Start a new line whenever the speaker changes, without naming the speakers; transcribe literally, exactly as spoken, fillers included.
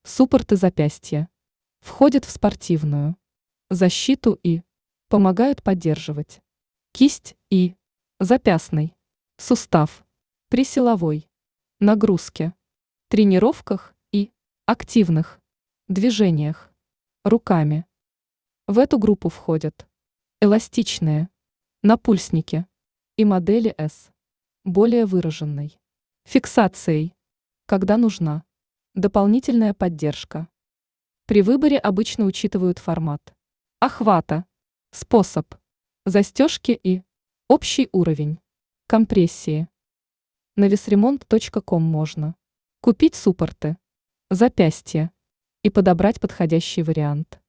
Суппорты запястья. Входят в спортивную защиту и помогают поддерживать кисть и запястный сустав при силовой нагрузке, тренировках и активных движениях руками. В эту группу входят эластичные напульсники и модели с более выраженной фиксацией, когда нужна дополнительная поддержка. При выборе обычно учитывают формат охвата, способ застежки и общий уровень компрессии. На весремонт точка ком можно купить суппорты запястья и подобрать подходящий вариант.